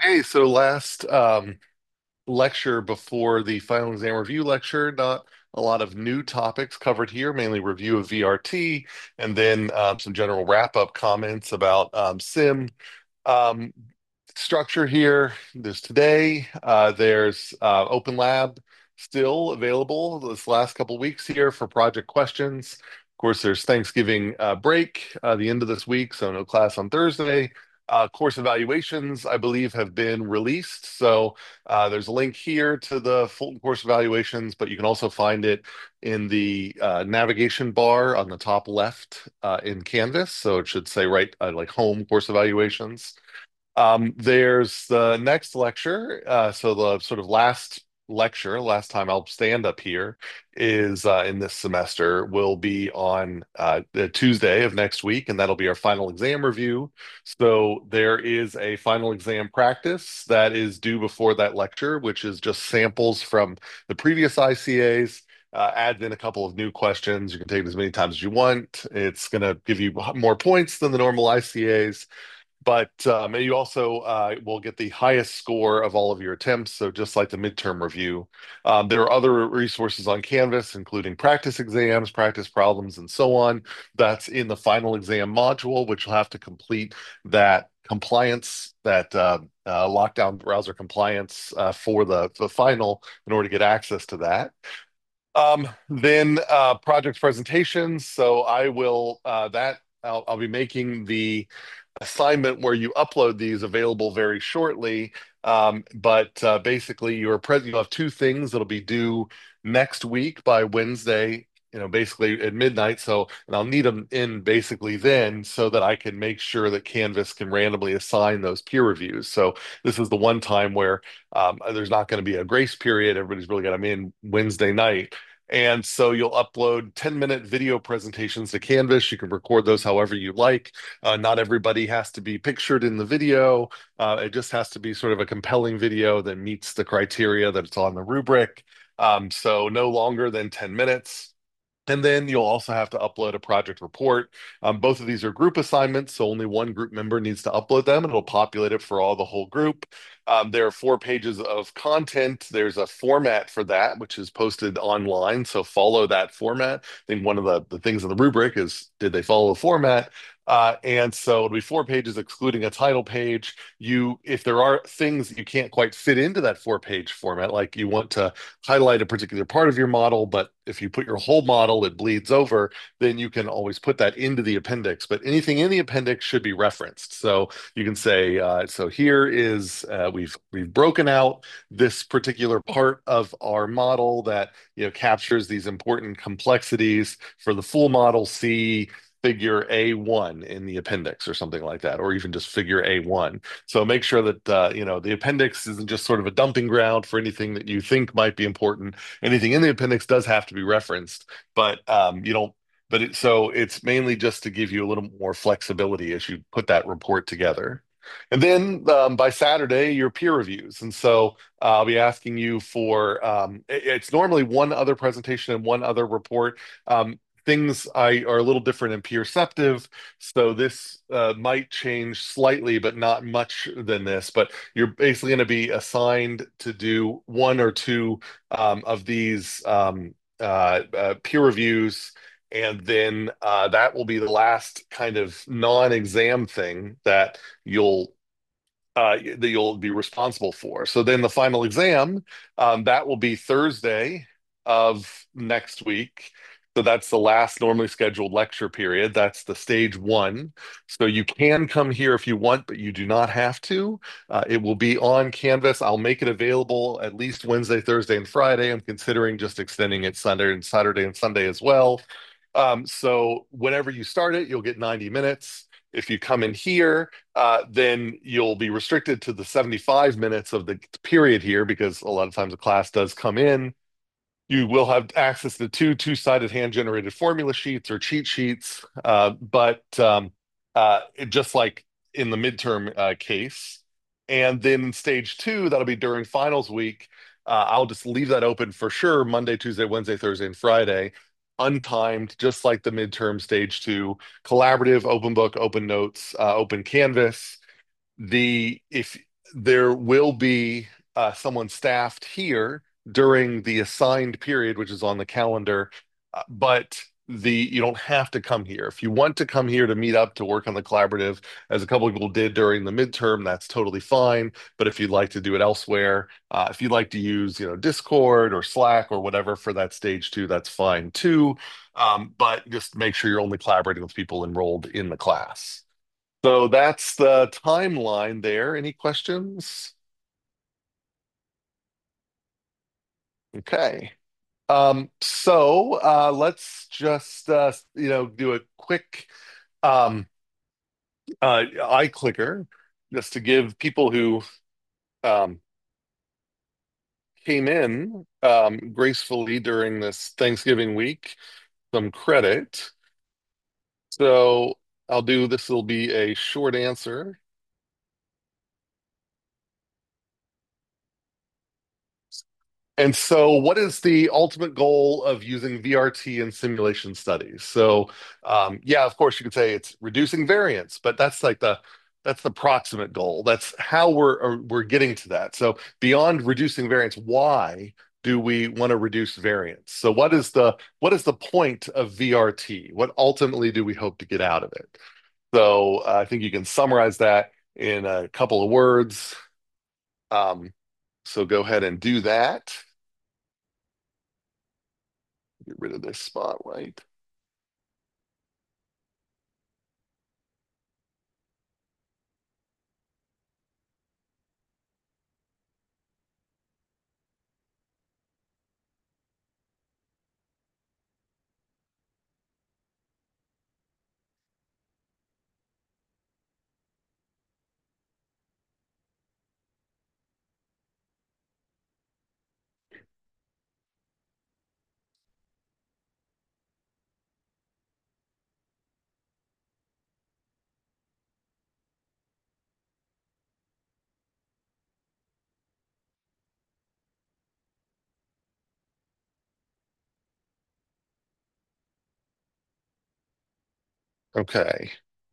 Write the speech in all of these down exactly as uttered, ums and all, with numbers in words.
Hey, so last um, lecture before the final exam review lecture, not a lot of new topics covered here, mainly review of V R T, and then um, some general wrap-up comments about um, SIM. Um, Structure here, there's today, uh, there's uh, Open Lab still available this last couple weeks here for project questions. Of course, there's Thanksgiving uh, break uh, the end of this week, so no class on Thursday. Uh, course evaluations, I believe, have been released. So uh, there's a link here to the full course evaluations, but you can also find it in the uh, navigation bar on the top left uh, in Canvas. So it should say right uh, like home course evaluations. Um, there's the next lecture. Uh, so the sort of last lecture, last time I'll stand up here is uh, in this semester will be on uh, the Tuesday of next week, and that'll be our final exam review. So there is a final exam practice that is due before that lecture, which is just samples from the previous I C As. Uh, add in a couple of new questions. You can take it as many times as you want. It's going to give you more points than the normal I C As. But um, and you also uh, will get the highest score of all of your attempts. So just like the midterm review, um, there are other resources on Canvas, including practice exams, practice problems, and so on. That's in the final exam module, which will have to complete that compliance, that uh, uh, lockdown browser compliance uh, for the, the final in order to get access to that. Um, then uh, project presentations. So I will uh, that I'll, I'll be making the assignment where you upload these available very shortly. Um, but uh, basically, you're present. You'll have two things that'll be due next week by Wednesday. You know, basically at midnight. So, and I'll need them in basically then, so that I can make sure that Canvas can randomly assign those peer reviews. So this is the one time where um, there's not going to be a grace period. Everybody's really got them in Wednesday night. And so you'll upload ten minute video presentations to Canvas. You can record those however you like. Uh, not everybody has to be pictured in the video. Uh, it just has to be sort of a compelling video that meets the criteria that it's on the rubric. Um, so no longer than ten minutes. And then you'll also have to upload a project report. Um, both of these are group assignments, so only one group member needs to upload them, and it'll populate it for all the whole group. Um, there are four pages of content. There's a format for that, which is posted online, so follow that format. I think one of the, the things in the rubric is, did they follow the format? Uh, and so it'll be four pages, excluding a title page. You, if there are things that you can't quite fit into that four-page format, like you want to highlight a particular part of your model, but if you put your whole model, it bleeds over, then you can always put that into the appendix. But anything in the appendix should be referenced. So you can say, uh, so here is uh, we've we've broken out this particular part of our model that you know captures these important complexities for the full model. See figure A one in the appendix or something like that, or even just figure A one. So make sure that uh, you know the appendix isn't just sort of a dumping ground for anything that you think might be important. Anything in the appendix does have to be referenced, but um, you don't. But it, so it's mainly just to give you a little more flexibility as you put that report together. And then um, by Saturday, your peer reviews. And so uh, I'll be asking you for um, it- it's normally one other presentation and one other report. Um, things I are a little different in Peerceptive, so this uh, might change slightly, but not much than this. But you're basically going to be assigned to do one or two um, of these um, uh, uh, peer reviews. And then uh, that will be the last kind of non-exam thing that you'll uh, that you'll be responsible for. So then the final exam, um, that will be Thursday of next week. So that's the last normally scheduled lecture period. That's the stage one. So you can come here if you want, but you do not have to. Uh, it will be on Canvas. I'll make it available at least Wednesday, Thursday, and Friday. I'm considering just extending it Sunday and Saturday and Sunday as well. Um, so whenever you start it, you'll get ninety minutes. If you come in here, uh, then you'll be restricted to the seventy-five minutes of the period here because a lot of times a class does come in. You will have access to two two-sided hand-generated formula sheets or cheat sheets, uh, but um, uh, it- just like in the midterm uh, case. And then stage two, that'll be during finals week. Uh, I'll just leave that open for sure Monday, Tuesday, Wednesday, Thursday, and Friday, untimed, just like the midterm stage two, collaborative, open book, open notes, uh, open Canvas. The if there will be uh, someone staffed here during the assigned period, which is on the calendar, uh, but the you don't have to come here. If you want to come here to meet up to work on the collaborative, as a couple of people did during the midterm, that's totally fine. But if you'd like to do it elsewhere, uh, if you'd like to use, you know, Discord or Slack or whatever for that stage two, that's fine too. Um, but just make sure you're only collaborating with people enrolled in the class. So that's the timeline there. Any questions? Okay. Um, so uh, let's just uh, you know do a quick um, uh, eye clicker just to give people who um, came in um, gracefully during this Thanksgiving week some credit. So I'll do this will be a short answer. And so, what is the ultimate goal of using V R T in simulation studies? So, um, yeah, of course, you could say it's reducing variance, but that's like the that's the proximate goal. That's how we're uh, we're getting to that. So, beyond reducing variance, why do we want to reduce variance? So, what is the what is the point of V R T? What ultimately do we hope to get out of it? So, uh, I think you can summarize that in a couple of words. Um, so, go ahead and do that. Get rid of this spotlight. Okay.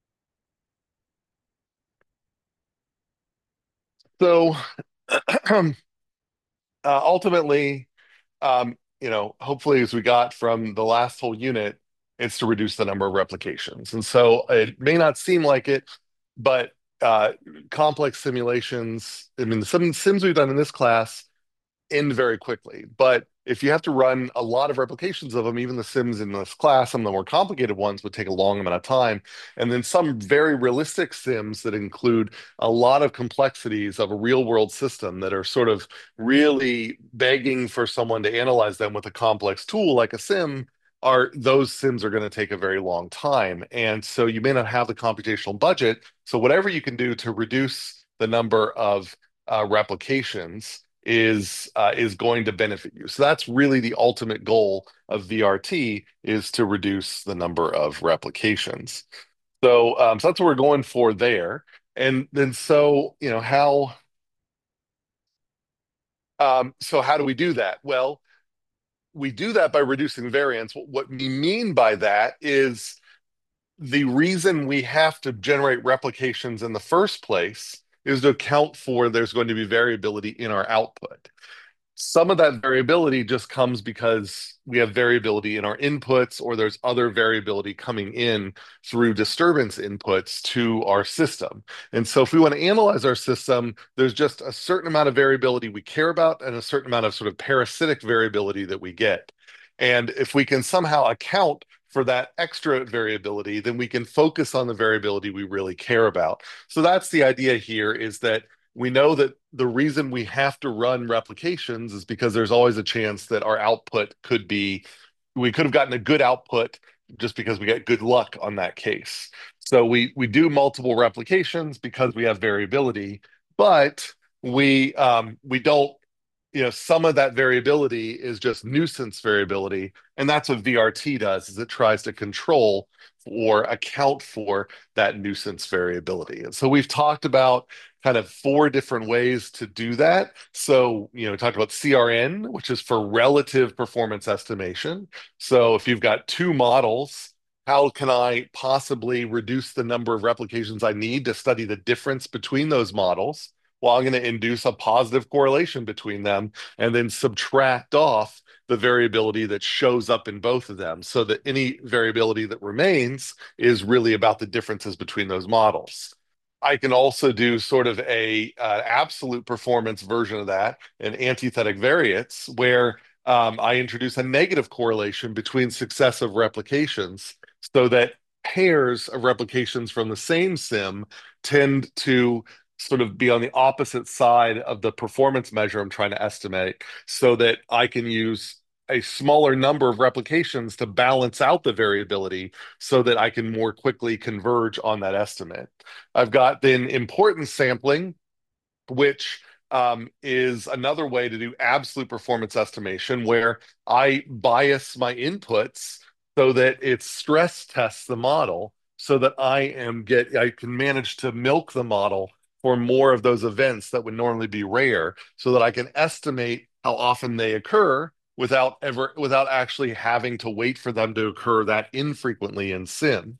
So uh, ultimately, um, you know, hopefully, as we got from the last whole unit, it's to reduce the number of replications. And so it may not seem like it, but uh, complex simulations, I mean, the sim sims we've done in this class end very quickly. But if you have to run a lot of replications of them, even the sims in this class, some of the more complicated ones would take a long amount of time. And then some very realistic sims that include a lot of complexities of a real world system that are sort of really begging for someone to analyze them with a complex tool like a sim. Are those sims are going to take a very long time. And so you may not have the computational budget. So whatever you can do to reduce the number of uh, replications is uh, is going to benefit you. So that's really the ultimate goal of V R T is to reduce the number of replications. So um, so that's what we're going for there. And then so you know how um, so how do we do that? Well, we do that by reducing variance. What, what we mean by that is the reason we have to generate replications in the first place is to account for there's going to be variability in our output. Some of that variability just comes because we have variability in our inputs, or there's other variability coming in through disturbance inputs to our system. And so, if we want to analyze our system, there's just a certain amount of variability we care about and a certain amount of sort of parasitic variability that we get. And if we can somehow account for that extra variability, then we can focus on the variability we really care about. So that's the idea here is that we know that the reason we have to run replications is because there's always a chance that our output could be, we could have gotten a good output just because we got good luck on that case. So we we do multiple replications because we have variability, but we um, we don't, you know, some of that variability is just nuisance variability, and that's what V R T does, is it tries to control or account for that nuisance variability. And so we've talked about kind of four different ways to do that. So, you know, we talked about C R N, which is for relative performance estimation. So if you've got two models, how can I possibly reduce the number of replications I need to study the difference between those models? Well, I'm going to induce a positive correlation between them and then subtract off the variability that shows up in both of them so that any variability that remains is really about the differences between those models. I can also do sort of a uh, absolute performance version of that, an antithetic variance, where um, I introduce a negative correlation between successive replications so that pairs of replications from the same sim tend to sort of be on the opposite side of the performance measure I'm trying to estimate so that I can use a smaller number of replications to balance out the variability so that I can more quickly converge on that estimate. I've got then importance sampling, which um, is another way to do absolute performance estimation where I bias my inputs so that it stress tests the model so that I am get I can manage to milk the model for more of those events that would normally be rare so that I can estimate how often they occur without ever without actually having to wait for them to occur that infrequently in sim.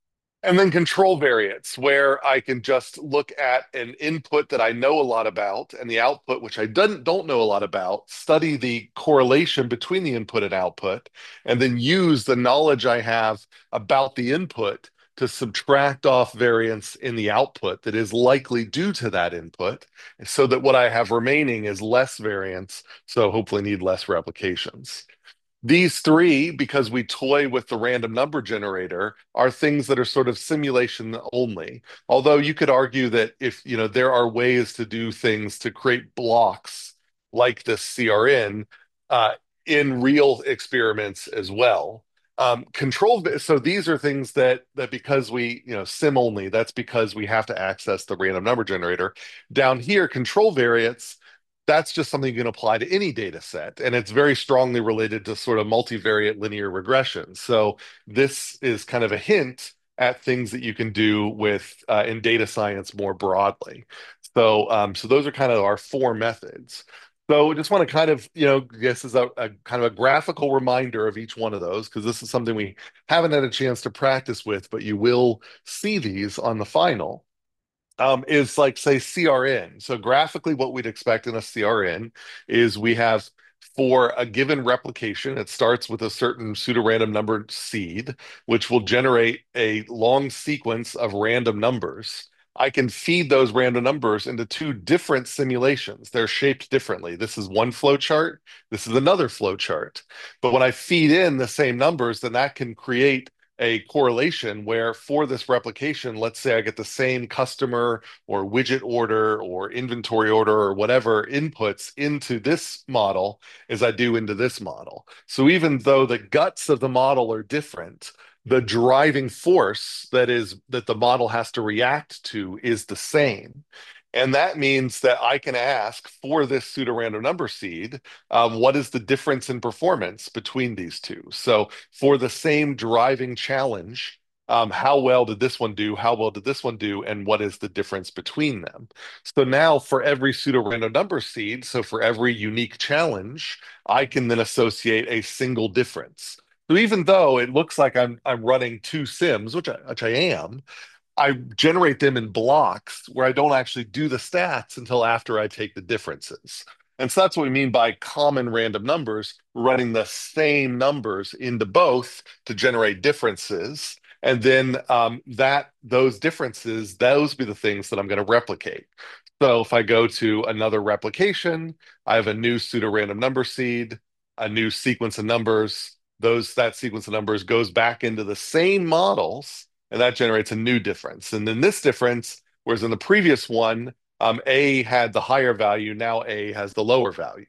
And then control variants, where I can just look at an input that I know a lot about and the output, which I don't, don't know a lot about, study the correlation between the input and output, and then use the knowledge I have about the input to subtract off variance in the output that is likely due to that input, so that what I have remaining is less variance, so hopefully need less replications. These three, because we toy with the random number generator, are things that are sort of simulation only. Although you could argue that if, you know, there are ways to do things to create blocks like this C R N uh, in real experiments as well. Um, control, so these are things that that because we, you know, sim only, that's because we have to access the random number generator. Down here, control variates, that's just something you can apply to any data set. And it's very strongly related to sort of multivariate linear regression. So this is kind of a hint at things that you can do with uh, in data science more broadly. So, um, so those are kind of our four methods. So I just want to kind of, you know, this is a, a kind of a graphical reminder of each one of those, because this is something we haven't had a chance to practice with, but you will see these on the final um, is like, say, C R N. So graphically, what we'd expect in a C R N is we have for a given replication, it starts with a certain pseudorandom numbered seed, which will generate a long sequence of random numbers. I can feed those random numbers into two different simulations. They're shaped differently. This is one flow chart. This is another flow chart. But when I feed in the same numbers, then that can create a correlation where for this replication, let's say I get the same customer or widget order or inventory order or whatever inputs into this model as I do into this model. So even though the guts of the model are different, the driving force that is that the model has to react to is the same. And that means that I can ask for this pseudorandom number seed, um, what is the difference in performance between these two? So for the same driving challenge, um, how well did this one do? How well did this one do? And what is the difference between them? So now for every pseudorandom number seed, so for every unique challenge, I can then associate a single difference. So even though it looks like I'm I'm running two sims, which I, which I am, I generate them in blocks where I don't actually do the stats until after I take the differences. And so that's what we mean by common random numbers, running the same numbers into both to generate differences. And then um, that those differences, those be the things that I'm going to replicate. So if I go to another replication, I have a new pseudo-random number seed, a new sequence of numbers. Those that sequence of numbers goes back into the same models and that generates a new difference. And then this difference, whereas in the previous one, um, A had the higher value, now A has the lower value.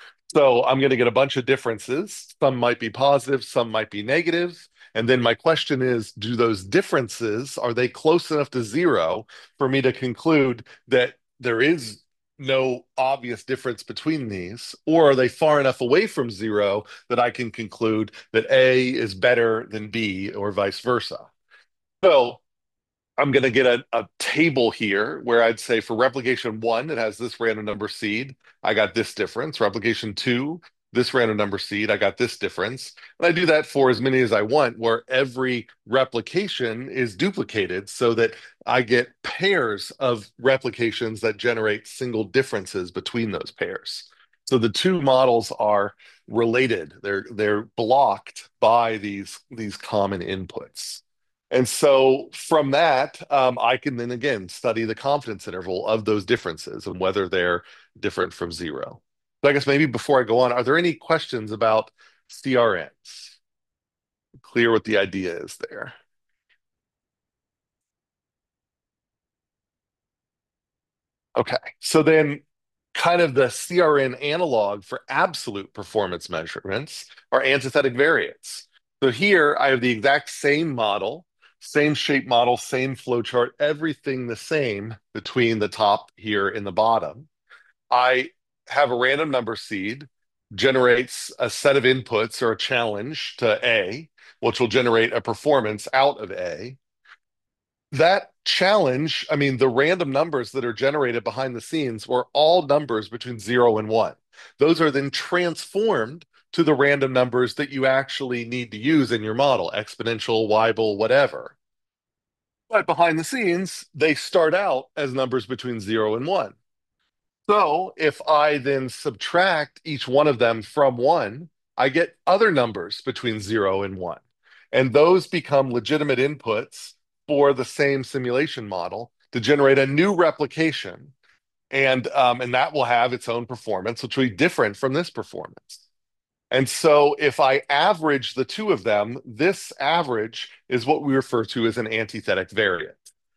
So I'm going to get a bunch of differences. Some might be positive, some might be negative. And then my question is, do those differences, are they close enough to zero for me to conclude that there is no obvious difference between these? Or are they far enough away from zero that I can conclude that A is better than B or vice versa? So I'm going to get a, a table here where I'd say for replication one, it has this random number seed. I got this difference. Replication two, this random number seed, I got this difference. And I do that for as many as I want, where every replication is duplicated so that I get pairs of replications that generate single differences between those pairs. So the two models are related. They're they're blocked by these these common inputs. And so from that, um, I can then again study the confidence interval of those differences and whether they're different from zero. So I guess maybe before I go on, are there any questions about C R Ns? Clear what the idea is there. Okay. So then kind of the C R N analog for absolute performance measurements are antithetic variates. So here I have the exact same model, same shape model, same flow chart, everything the same between the top here and the bottom. I have a random number seed, generates a set of inputs or a challenge to A, which will generate a performance out of A. That challenge, I mean, the random numbers that are generated behind the scenes were all numbers between zero and one. Those are then transformed to the random numbers that you actually need to use in your model, exponential, Weibull, whatever. But behind the scenes, they start out as numbers between zero and one. So if I then subtract each one of them from one, I get other numbers between zero and one. And those become legitimate inputs for the same simulation model to generate a new replication. And, um, and that will have its own performance, which will be different from this performance. And so if I average the two of them, this average is what we refer to as an antithetic variant.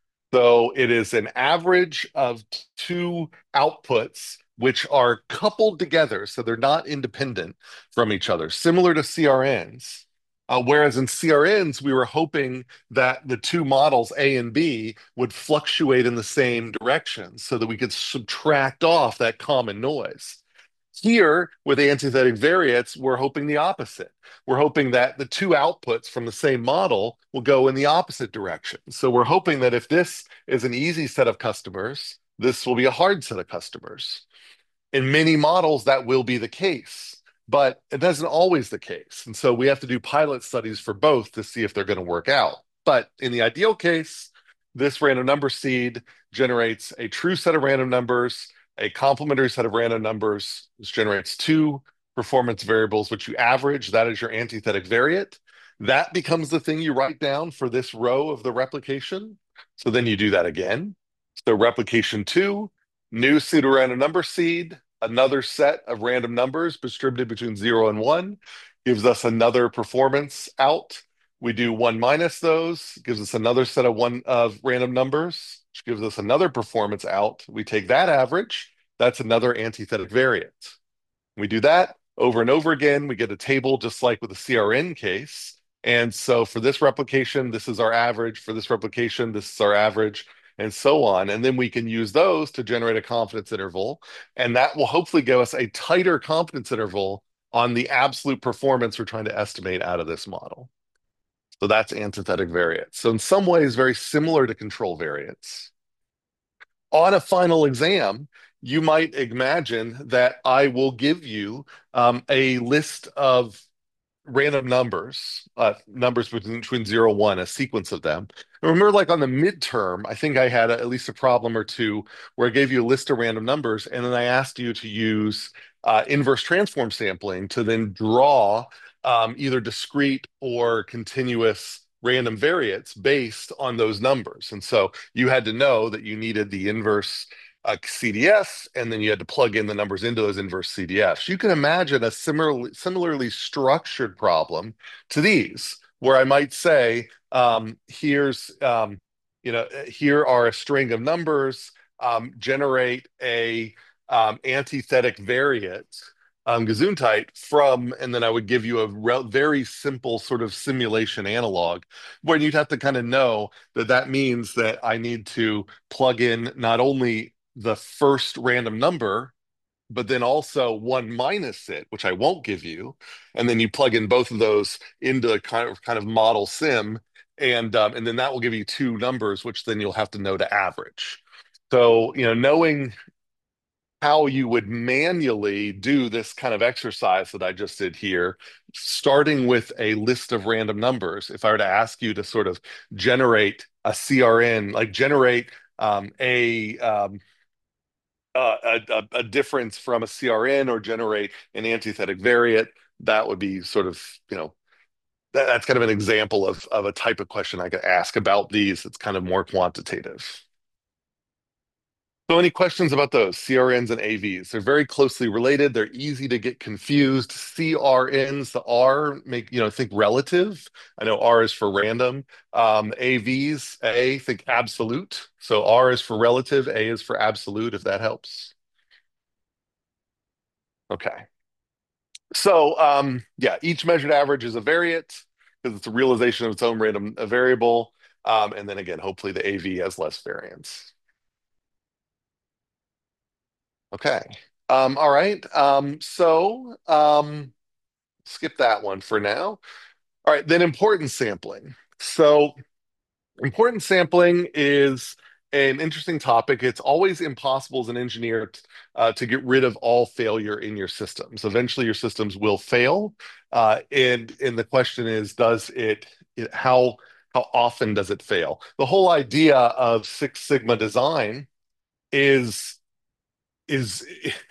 So it is an average of two outputs which are coupled together, so they're not independent from each other, similar to C R Ns. Uh, whereas in C R Ns, we were hoping that the two models, A and B, would fluctuate in the same direction so that we could subtract off that common noise. Here, with antithetic variates, we're hoping the opposite. We're hoping that the two outputs from the same model will go in the opposite direction. So we're hoping that if this is an easy set of customers, this will be a hard set of customers. In many models, that will be the case, but it isn't always the case. And so we have to do pilot studies for both to see if they're going to work out. But in the ideal case, this random number seed generates a true set of random numbers, a complementary set of random numbers, which generates two performance variables, which you average. That is your antithetic variate. That becomes the thing you write down for this row of the replication. So then you do that again. So replication two, new pseudorandom number seed, another set of random numbers distributed between zero and one, gives us another performance out. We do one minus those, gives us another set of one of random numbers, which gives us another performance out. We take that average, that's another antithetic variant. We do that over and over again. We get a table just like with the C R N case. And so for this replication, this is our average. For this replication, this is our average, and so on. And then we can use those to generate a confidence interval. And that will hopefully give us a tighter confidence interval on the absolute performance we're trying to estimate out of this model. So that's antithetic variance. So in some ways, very similar to control variance. On a final exam, you might imagine that I will give you um, a list of random numbers, uh, numbers between, between zero and one, a sequence of them. And remember, like on the midterm, I think I had a, at least a problem or two where I gave you a list of random numbers, and then I asked you to use uh, inverse transform sampling to then draw um, either discrete or continuous random variates based on those numbers. And so you had to know that you needed the inverse uh, C D F, and then you had to plug in the numbers into those inverse C D Fs. You can imagine a similarly, similarly structured problem to these, where I might say, um, here's, um, you know, here are a string of numbers, um, generate a um, antithetic variate, um, Gesundheit from, and then I would give you a re very simple sort of simulation analog, where you'd have to kind of know that that means that I need to plug in not only the first random number, but then also one minus it, which I won't give you. And then you plug in both of those into a kind of kind of model sim, and um, and then that will give you two numbers, which then you'll have to know to average. So, you know, knowing how you would manually do this kind of exercise that I just did here, starting with a list of random numbers. If I were to ask you to sort of generate a C R N, like generate um, a, um, a, a a difference from a C R N or generate an antithetic variate, that would be sort of, you know, that, that's kind of an example of of a type of question I could ask about these. It's kind of more quantitative. So, any questions about those C R Ns and A Vs? They're very closely related. They're easy to get confused. C R Ns, the R make, you know, think relative. I know R is for random. Um, A Vs, A, think absolute. So R is for relative, A is for absolute, if that helps. Okay. So, um, yeah, each measured average is a variate because it's a realization of its own random uh, variable. Um, and then again, hopefully the A V has less variance. Okay. Um, all right. Um, so, um, skip that one for now. All right, then importance sampling. So, importance sampling is an interesting topic. It's always impossible as an engineer t- uh, to get rid of all failure in your systems. Eventually, your systems will fail, uh, and and the question is, does it, it how how often does it fail? The whole idea of Six Sigma design is is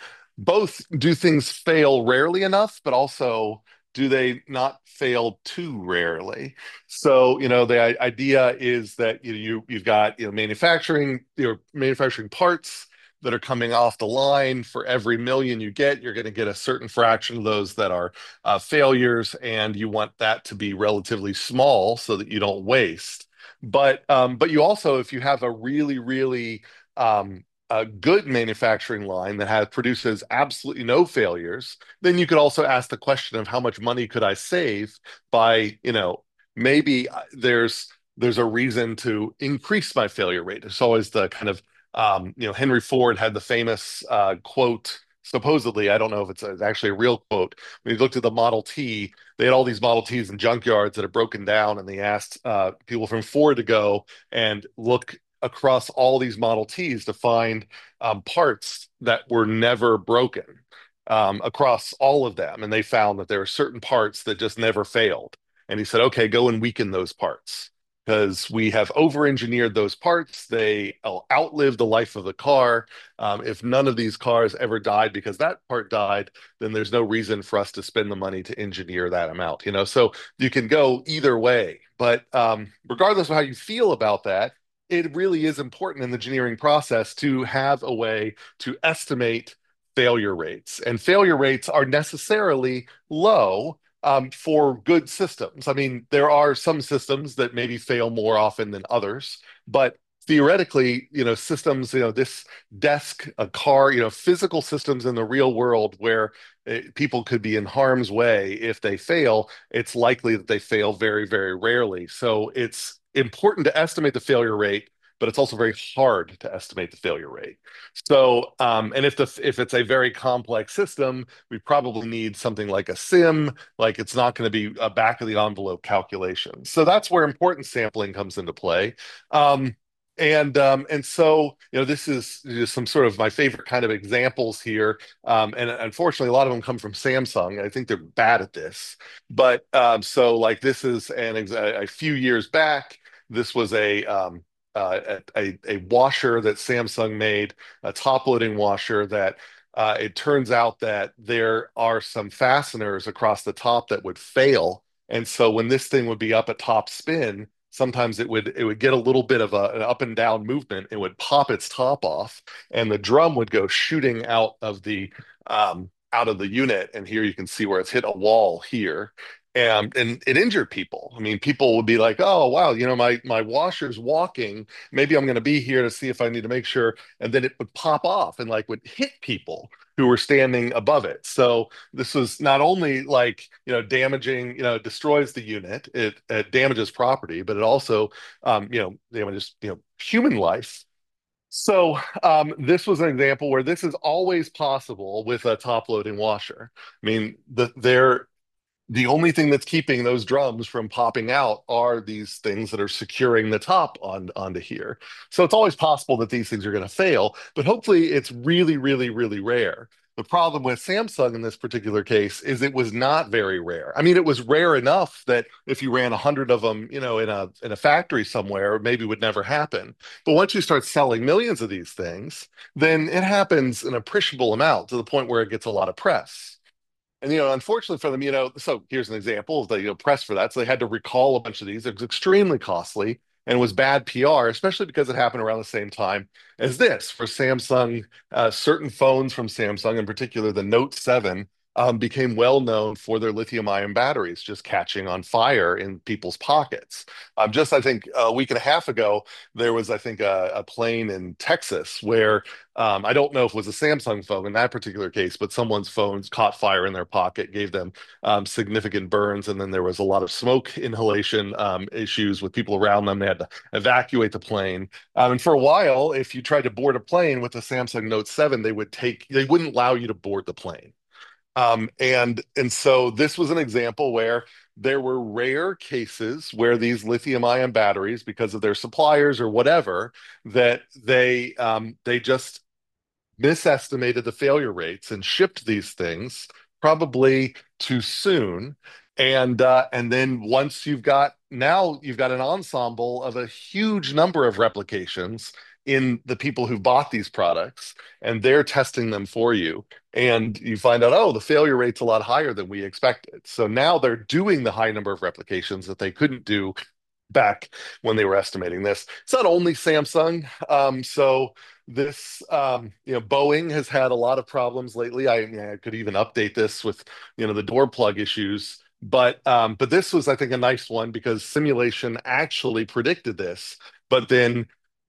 both, do things fail rarely enough, but also do they not fail too rarely? So, you know, the i- idea is that you, you you've got, you know, manufacturing, your manufacturing parts that are coming off the line. For every million you get, you're going to get a certain fraction of those that are uh, failures, and you want that to be relatively small so that you don't waste. But um, but you also, if you have a really, really um, a good manufacturing line that has produces absolutely no failures, then you could also ask the question of how much money could I save by, you know, maybe uh, there's there's a reason to increase my failure rate. It's always the kind of, um, you know, Henry Ford had the famous uh, quote. Supposedly, I don't know if it's, a, it's actually a real quote. When he looked at the Model T, they had all these Model Ts in junkyards that had broken down, and they asked uh, people from Ford to go and look across all these Model Ts to find um, parts that were never broken um, across all of them. And they found that there were certain parts that just never failed. And he said, okay, go and weaken those parts because we have over-engineered those parts. They outlive the life of the car. Um, if none of these cars ever died because that part died, then there's no reason for us to spend the money to engineer that amount. You know, so you can go either way. But um, regardless of how you feel about that, it really is important in the engineering process to have a way to estimate failure rates. And failure rates are necessarily low um, for good systems. I mean, there are some systems that maybe fail more often than others, but theoretically, you know, systems, you know, this desk, a car, you know, physical systems in the real world where uh, people could be in harm's way if they fail, it's likely that they fail very, very rarely. So it's important to estimate the failure rate, but it's also very hard to estimate the failure rate. So, um, and if the if it's a very complex system, we probably need something like a sim. Like it's not going to be a back of the envelope calculation. So that's where importance sampling comes into play. Um, and um, and so, you know, this is just some sort of my favorite kind of examples here. Um, and unfortunately, a lot of them come from Samsung. I think they're bad at this. But um, so, like, this is an ex a few years back. This was a um, uh, a, a washer that Samsung made, a top-loading washer that uh, it turns out that there are some fasteners across the top that would fail. And so when this thing would be up at top spin, sometimes it would it would get a little bit of a, an up and down movement. It would pop its top off, and the drum would go shooting out of the um, out of the unit. And here you can see where it's hit a wall here and and it injured people. I mean, people would be like, "Oh, wow, you know, my my washer's walking. Maybe I'm going to be here to see if I need to make sure." And then it would pop off and like would hit people who were standing above it. So this was not only like, you know, damaging, you know, destroys the unit, it, it damages property, but it also, um, you know, damages, you know, human life. So um, this was an example where this is always possible with a top loading washer. I mean, the, there The only thing that's keeping those drums from popping out are these things that are securing the top on onto here. So it's always possible that these things are going to fail, but hopefully it's really, really, really rare. The problem with Samsung in this particular case is it was not very rare. I mean, it was rare enough that if you ran a hundred of them, you know, in a in a factory somewhere, maybe would never happen. But once you start selling millions of these things, then it happens an appreciable amount to the point where it gets a lot of press. And you know, unfortunately for them, you know, so here's an example of the you know press for that. So they had to recall a bunch of these. It was extremely costly and was bad P R, especially because it happened around the same time as this for Samsung. Uh, certain phones from Samsung, in particular the Note seven, um, became well known for their lithium-ion batteries just catching on fire in people's pockets. Um, just I think a week and a half ago, there was I think a, a plane in Texas where um, I don't know if it was a Samsung phone in that particular case, but someone's phones caught fire in their pocket, gave them um, significant burns, and then there was a lot of smoke inhalation um, issues with people around them. They had to evacuate the plane. Um, and for a while, if you tried to board a plane with a Samsung Note seven, they would take, they wouldn't allow you to board the plane. Um, and and so this was an example where there were rare cases where these lithium ion batteries, because of their suppliers or whatever, that they um, they just misestimated the failure rates and shipped these things probably too soon. And uh, and then once you've got now you've got an ensemble of a huge number of replications in the people who bought these products, and they're testing them for you. And you find out, oh, the failure rate's a lot higher than we expected. So now they're doing the high number of replications that they couldn't do back when they were estimating this. It's not only Samsung. Um, so this, um, you know, Boeing has had a lot of problems lately. I, I could even update this with, you know, the door plug issues. But um, but this was, I think, a nice one because simulation actually predicted this. But then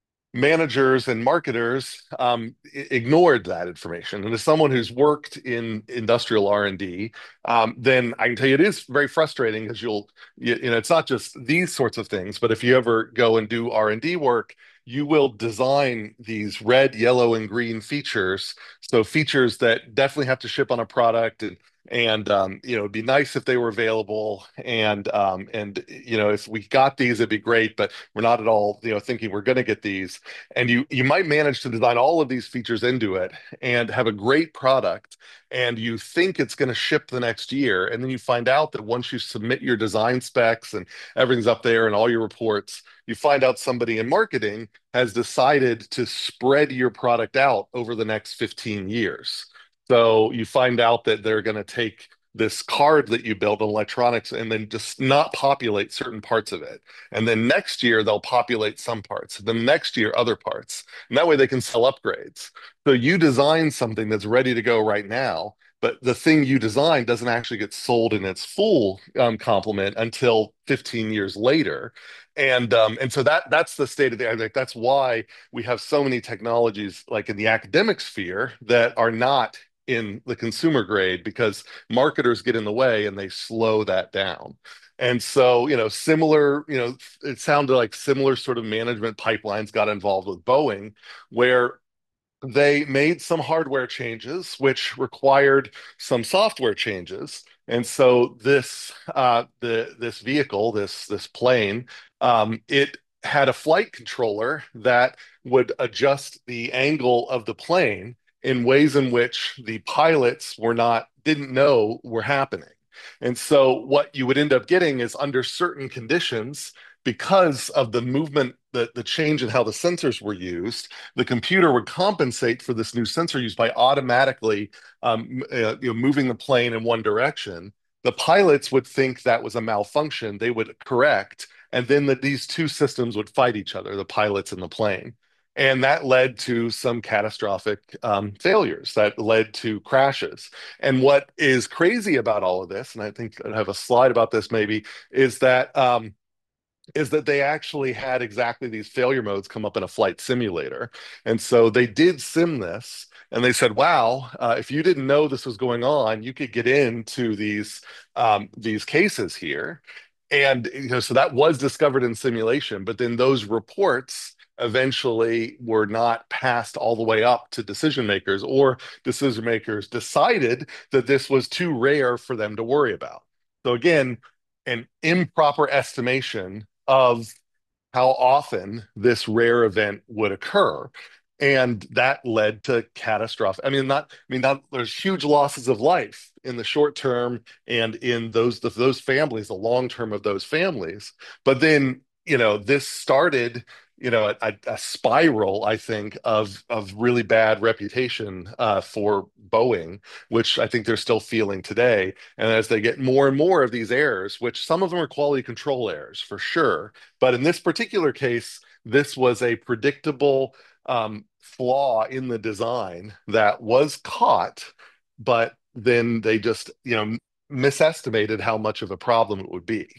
managers and marketers um, ignored that information. And as someone who's worked in industrial R and D, um, then I can tell you it is very frustrating because you'll, you, you know, it's not just these sorts of things, but if you ever go and do R and D work, you will design these red, yellow, and green features. So features that definitely have to ship on a product and and um, you know, it'd be nice if they were available. And um, and you know, if we got these, it'd be great. But we're not at all, you know, thinking we're going to get these. And you you might manage to design all of these features into it and have a great product, and you think it's going to ship the next year, and then you find out that once you submit your design specs and everything's up there and all your reports, you find out somebody in marketing has decided to spread your product out over the next fifteen years. So you find out that they're going to take this card that you built in electronics and then just not populate certain parts of it. And then next year they'll populate some parts. Then next year other parts. And that way they can sell upgrades. So you design something that's ready to go right now, but the thing you designed doesn't actually get sold in its full um, complement until fifteen years later. And um, and so that that's the state of the art. Like that's why we have so many technologies like in the academic sphere that are not in the consumer grade because marketers get in the way and they slow that down. And so, you know, similar, you know, it sounded like similar sort of management pipelines got involved with Boeing, where they made some hardware changes, which required some software changes. And so this uh, the this vehicle, this this plane, um, it had a flight controller that would adjust the angle of the plane in ways in which the pilots were not didn't know were happening. And so what you would end up getting is under certain conditions, because of the movement, the, the change in how the sensors were used, the computer would compensate for this new sensor use by automatically um, uh, you know, moving the plane in one direction. The pilots would think that was a malfunction. They would correct, and then the, these two systems would fight each other, the pilots and the plane. And that led to some catastrophic um, failures that led to crashes. And what is crazy about all of this, and I think I have a slide about this maybe, is that um, is that they actually had exactly these failure modes come up in a flight simulator. And so they did sim this and they said, wow, uh, if you didn't know this was going on, you could get into these um, these cases here. And you know, so that was discovered in simulation, but then those reports eventually were not passed all the way up to decision makers, or decision makers decided that this was too rare for them to worry about. So again, an improper estimation of how often this rare event would occur. And that led to catastrophic. I mean, not, I mean, not, there's huge losses of life in the short term and in those, those families, the long term of those families. But then, you know, this started, you know, a, a spiral, I think, of of really bad reputation uh, for Boeing, which I think they're still feeling today. And as they get more and more of these errors, which some of them are quality control errors for sure, but in this particular case, this was a predictable um, flaw in the design that was caught, but then they just, you know, misestimated how much of a problem it would be.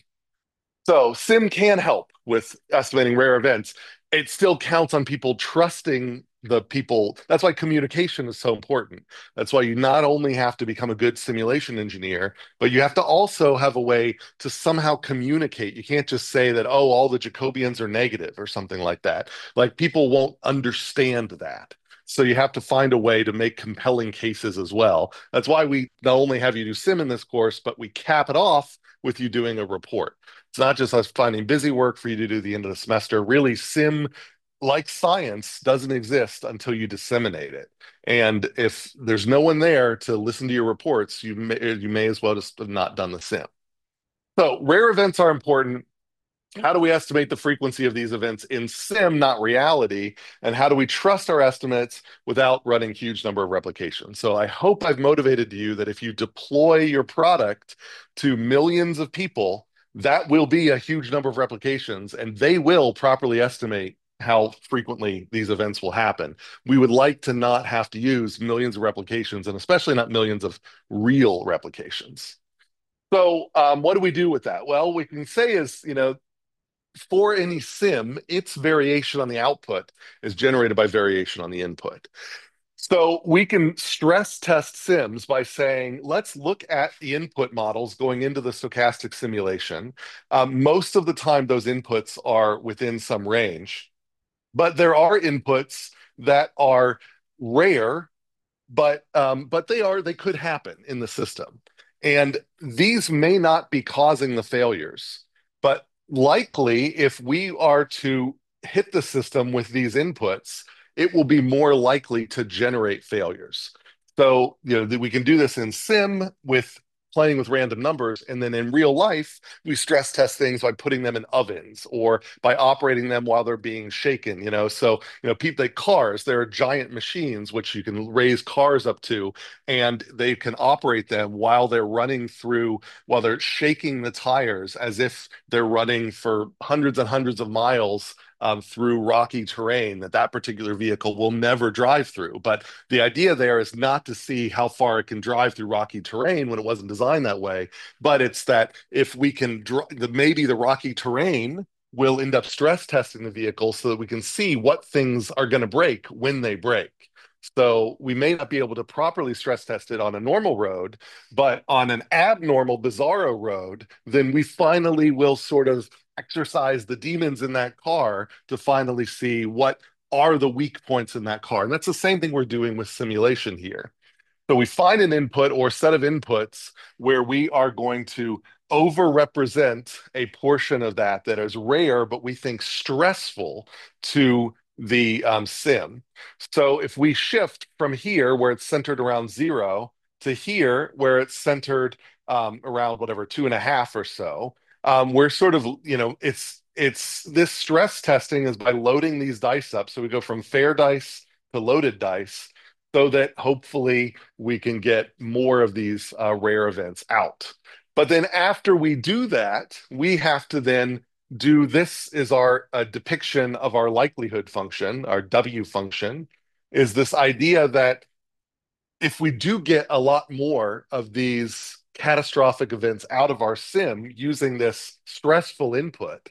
So SIM can help with estimating rare events. It still counts on people trusting the people. That's why communication is so important. That's why you not only have to become a good simulation engineer, but you have to also have a way to somehow communicate. You can't just say that, oh, all the Jacobians are negative or something like that. Like people won't understand that. So you have to find a way to make compelling cases as well. That's why we not only have you do sim in this course, but we cap it off with you doing a report. It's not just us finding busy work for you to do at the end of the semester. Really, sim, like science, doesn't exist until you disseminate it. And if there's no one there to listen to your reports, you may, you may as well just have not done the sim. So rare events are important. How do we estimate the frequency of these events in sim, not reality? And how do we trust our estimates without running huge number of replications? So I hope I've motivated you that if you deploy your product to millions of people, that will be a huge number of replications, and they will properly estimate how frequently these events will happen. We would like to not have to use millions of replications, and especially not millions of real replications. So, um, what do we do with that? Well, we can say is, you know, for any sim, its variation on the output is generated by variation on the input. So we can stress test sims by saying, let's look at the input models going into the stochastic simulation. Um, most of the time, those inputs are within some range, but there are inputs that are rare, but um, but they are they could happen in the system, and these may not be causing the failures, but likely if we are to hit the system with these inputs, it will be more likely to generate failures. So you know we can do this in sim with playing with random numbers, and then in real life we stress test things by putting them in ovens or by operating them while they're being shaken. You know, so you know, people like cars, there are giant machines which you can raise cars up to, and they can operate them while they're running through, while they're shaking the tires as if they're running for hundreds and hundreds of miles um, through rocky terrain that that particular vehicle will never drive through. But the idea there is not to see how far it can drive through rocky terrain when it wasn't designed that way, but it's that if we can, dr- maybe the rocky terrain will end up stress testing the vehicle so that we can see what things are going to break when they break. So we may not be able to properly stress test it on a normal road, but on an abnormal, bizarro road, then we finally will sort of exercise the demons in that car to finally see what are the weak points in that car. And that's the same thing we're doing with simulation here. So we find an input or set of inputs where we are going to overrepresent a portion of that that is rare, but we think stressful to the um, sim. So if we shift from here, where it's centered around zero, to here, where it's centered um, around whatever, two and a half or so, um, we're sort of, you know, it's it's this stress testing is by loading these dice up. So we go from fair dice to loaded dice so that hopefully we can get more of these uh, rare events out. But then after we do that, we have to then do this is our uh, depiction of our likelihood function, our W function, is this idea that if we do get a lot more of these catastrophic events out of our sim using this stressful input,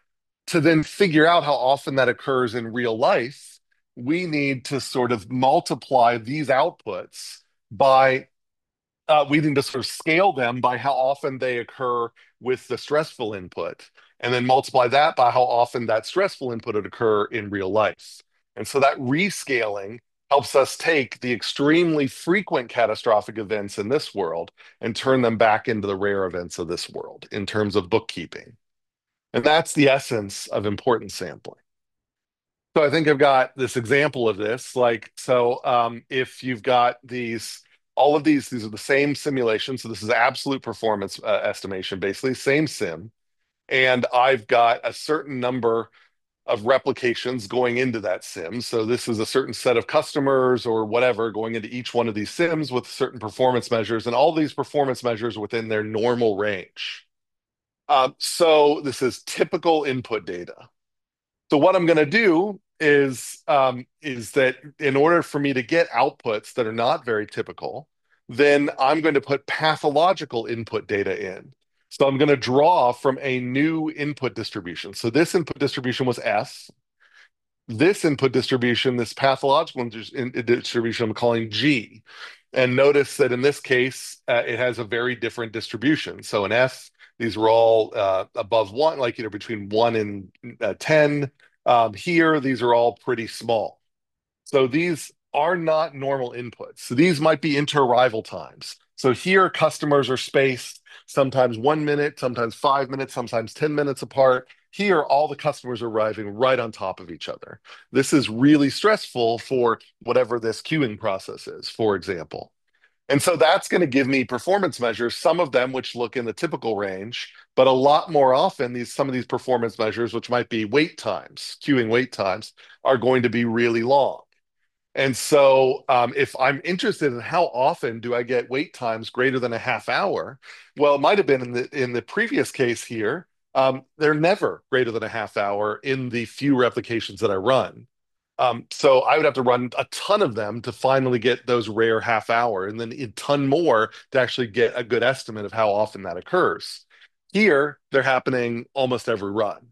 to then figure out how often that occurs in real life, we need to sort of multiply these outputs by, uh, we need to sort of scale them by how often they occur with the stressful input, and then multiply that by how often that stressful input would occur in real life. And so that rescaling helps us take the extremely frequent catastrophic events in this world and turn them back into the rare events of this world in terms of bookkeeping. And that's the essence of importance sampling. So I think I've got this example of this. Like, so um, if you've got these, all of these, these are the same simulations. So this is absolute performance uh, estimation, basically, same sim. And I've got a certain number of replications going into that sim. So this is a certain set of customers or whatever going into each one of these sims with certain performance measures, and all these performance measures within their normal range. Um, so this is typical input data. So what I'm going to do is um, is that in order for me to get outputs that are not very typical, then I'm going to put pathological input data in. So I'm going to draw from a new input distribution. So this input distribution was S. This input distribution, this pathological distribution, I'm calling G. And notice that in this case, uh, it has a very different distribution. So in F, these were all uh, above one, like, you know, between one and uh, ten. Um, here, these are all pretty small. So these are not normal inputs. So these might be inter-arrival times. So here, customers are spaced sometimes one minute, sometimes five minutes, sometimes ten minutes apart. Here, all the customers are arriving right on top of each other. This is really stressful for whatever this queuing process is, for example. And so that's going to give me performance measures, some of them which look in the typical range, but a lot more often, these some of these performance measures, which might be wait times, queuing wait times, are going to be really long. And so, um, if I'm interested in how often do I get wait times greater than a half hour, well, it might have been in the in the previous case here. Um, they're never greater than a half hour in the few replications that I run. Um, so I would have to run a ton of them to finally get those rare half hour, and then a ton more to actually get a good estimate of how often that occurs. Here, they're happening almost every run.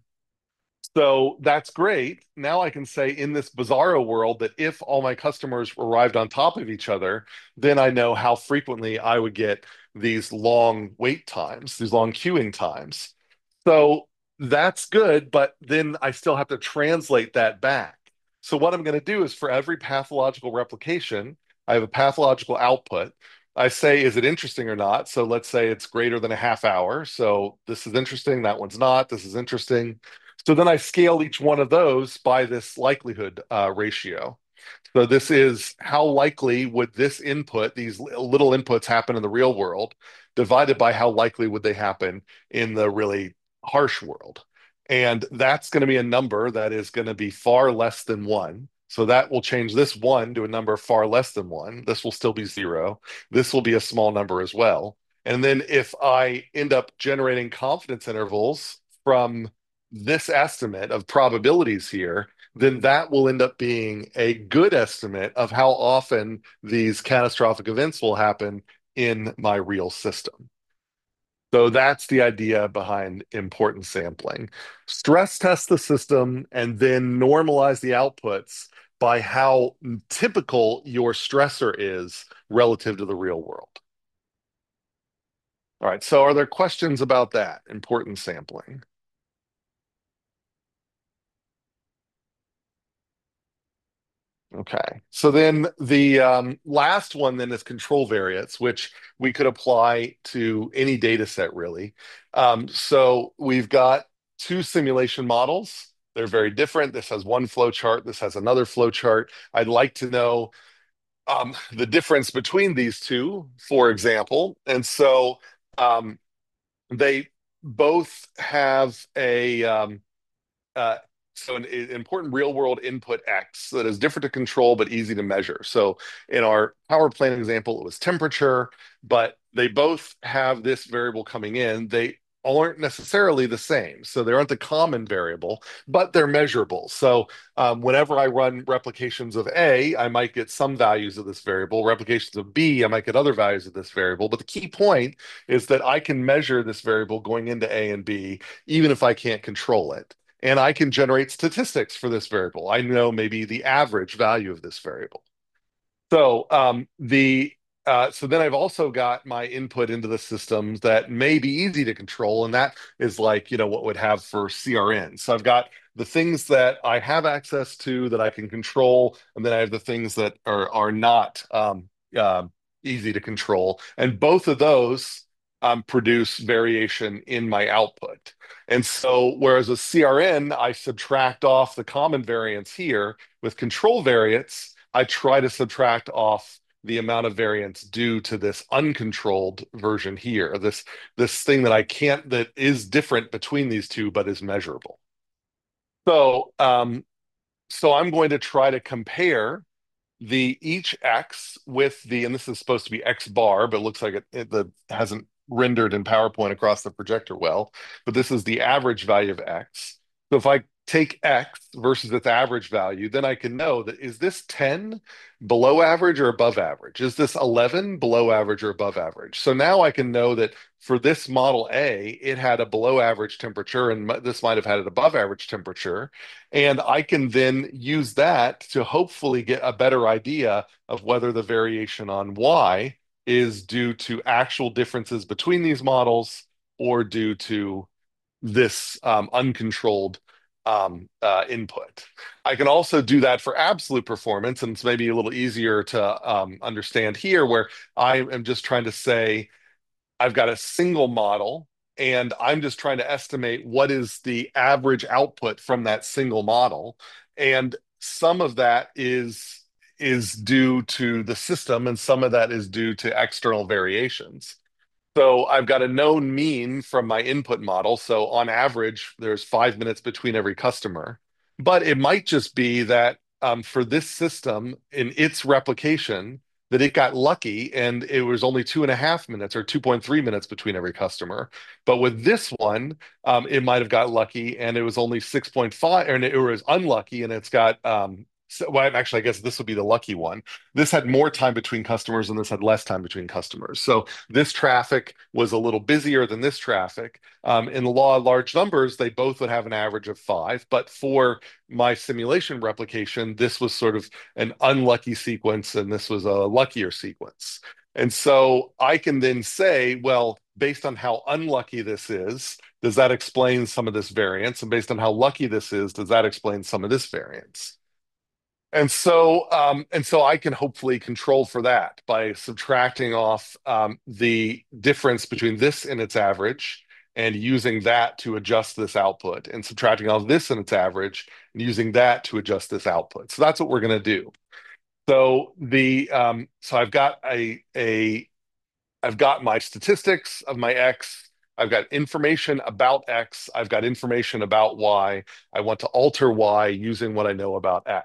So that's great. Now I can say in this bizarro world that if all my customers arrived on top of each other, then I know how frequently I would get these long wait times, these long queuing times. So that's good, but then I still have to translate that back. So what I'm going to do is for every pathological replication, I have a pathological output. I say, is it interesting or not? So let's say it's greater than a half hour. So this is interesting. That one's not. This is interesting. So then I scale each one of those by this likelihood uh, ratio. So this is how likely would this input, these little inputs happen in the real world, divided by how likely would they happen in the really harsh world. And that's going to be a number that is going to be far less than one. So that will change this one to a number far less than one. This will still be zero. This will be a small number as well. And then if I end up generating confidence intervals from this estimate of probabilities here, then that will end up being a good estimate of how often these catastrophic events will happen in my real system. So that's the idea behind importance sampling. Stress test the system and then normalize the outputs by how typical your stressor is relative to the real world. All right, so are there questions about that, importance sampling? Okay. So then the um, last one then is control variates, which we could apply to any data set really. Um, so we've got two simulation models. They're very different. This has one flow chart. This has another flow chart. I'd like to know um, the difference between these two, for example. And so um, they both have a um, uh, so an, an important real world input X that is different to control but easy to measure. So in our power plant example, it was temperature, but they both have this variable coming in. They aren't necessarily the same. So they aren't the common variable, but they're measurable. So um, whenever I run replications of A, I might get some values of this variable. Replications of B, I might get other values of this variable. But the key point is that I can measure this variable going into A and B, even if I can't control it. And I can generate statistics for this variable. I know maybe the average value of this variable. So um, the uh, so then I've also got my input into the systems that may be easy to control, and that is like, you know, what would have for C R N. So I've got the things that I have access to that I can control, and then I have the things that are are not um, uh, easy to control. And both of those um, produce variation in my output. And so, whereas with C R N, I subtract off the common variance here, with control variates, I try to subtract off the amount of variance due to this uncontrolled version here, this this thing that I can't, that is different between these two, but is measurable. So, um, so I'm going to try to compare the each X with the, and this is supposed to be X bar, but it looks like it, it the, hasn't rendered in PowerPoint across the projector well, but this is the average value of X. So if I take X versus its average value, then I can know that, is this ten below average or above average? Is this eleven below average or above average? So now I can know that for this model A, it had a below average temperature, and this might have had an above average temperature. And I can then use that to hopefully get a better idea of whether the variation on Y is due to actual differences between these models or due to this um, uncontrolled um, uh, input. I can also do that for absolute performance, and it's maybe a little easier to um, understand here, where I am just trying to say, I've got a single model, and I'm just trying to estimate what is the average output from that single model. And some of that is is due to the system, and some of that is due to external variations. So I've got a known mean from my input model. So on average, there's five minutes between every customer. But it might just be that um, for this system in its replication, that it got lucky and it was only two and a half minutes or two point three minutes between every customer. But with this one, um, it might have got lucky and it was only six point five, and it was unlucky and it's got um, so, well, actually, I guess this would be the lucky one. This had more time between customers and this had less time between customers. So this traffic was a little busier than this traffic. Um, in the law of large numbers, they both would have an average of five. But for my simulation replication, this was sort of an unlucky sequence and this was a luckier sequence. And so I can then say, well, based on how unlucky this is, does that explain some of this variance? And based on how lucky this is, does that explain some of this variance? And so, um, and so I can hopefully control for that by subtracting off um, the difference between this and its average and using that to adjust this output, and subtracting off this and its average and using that to adjust this output. So that's what we're going to do. So the um, so I've got a a I've got my statistics of my X. I've got information about X. I've got information about Y. I want to alter Y using what I know about X.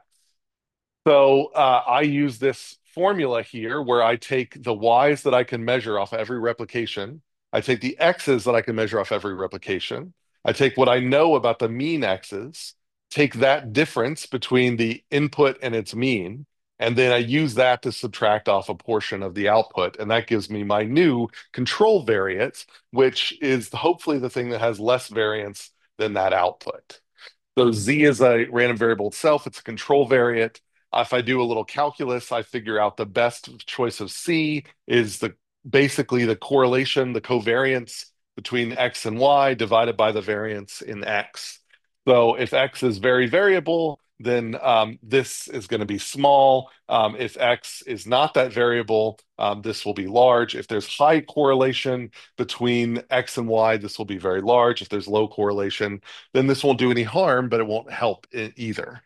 So uh, I use this formula here where I take the Ys that I can measure off every replication. I take the X's that I can measure off every replication. I take what I know about the mean X's, take that difference between the input and its mean, and then I use that to subtract off a portion of the output. And that gives me my new control variance, which is hopefully the thing that has less variance than that output. So Z is a random variable itself. It's a control variant. If I do a little calculus, I figure out the best choice of C is the basically the correlation, the covariance between X and Y divided by the variance in X. So if X is very variable, then um, this is going to be small. Um, if X is not that variable, um, this will be large. If there's high correlation between X and Y, this will be very large. If there's low correlation, then this won't do any harm, but it won't help it either.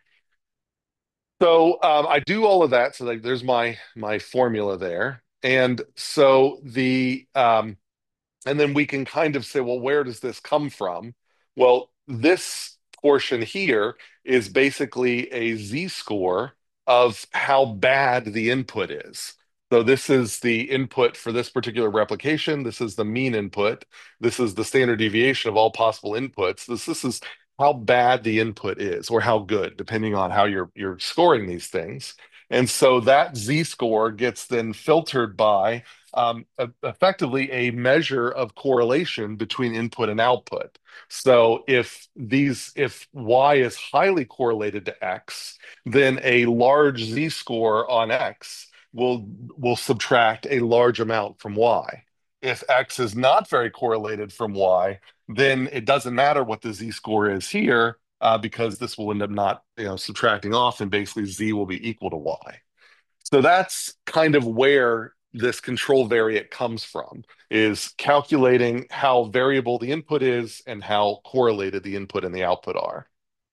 So um, I do all of that. So like, there's my my formula there, and so the um, and then we can kind of say, well, where does this come from? Well, this portion here is basically a z-score of how bad the input is. So this is the input for this particular replication. This is the mean input. This is the standard deviation of all possible inputs. This, this is how bad the input is, or how good, depending on how you're you're scoring these things. And so that z-score gets then filtered by um, effectively a measure of correlation between input and output. So if these, if Y is highly correlated to X, then a large Z-score on X will will subtract a large amount from Y. If X is not very correlated from Y, then it doesn't matter what the Z-score is here, uh, because this will end up not, you know, subtracting off, and basically Z will be equal to Y. So that's kind of where this control variate comes from, is calculating how variable the input is and how correlated the input and the output are.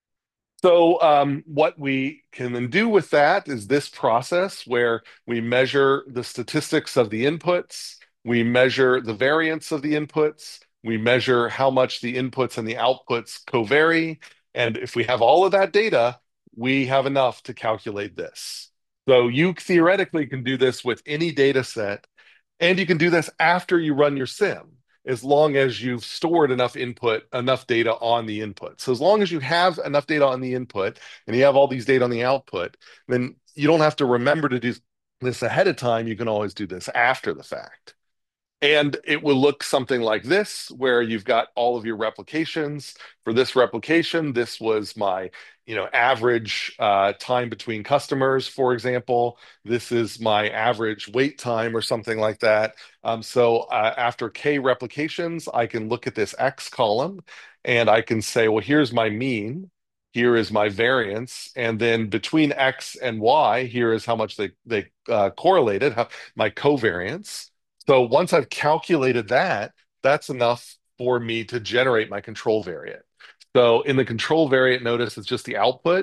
So um, what we can then do with that is this process where we measure the statistics of the inputs, we measure the variance of the inputs, we measure how much the inputs and the outputs covary, and if we have all of that data, we have enough to calculate this. So you theoretically can do this with any data set, and you can do this after you run your sim, as long as you've stored enough input, enough data on the input. So as long as you have enough data on the input and you have all these data on the output, then you don't have to remember to do this ahead of time. You can always do this after the fact. And it will look something like this, where you've got all of your replications. For this replication, this was my, you know, average uh, time between customers, for example. This is my average wait time or something like that. Um, so uh, after K replications, I can look at this X column and I can say, well, here's my mean. Here is my variance. And then between X and Y, here is how much they, they uh, correlated, how, my covariance. So once I've calculated that, that's enough for me to generate my control variant. So in the control variant, notice it's just the output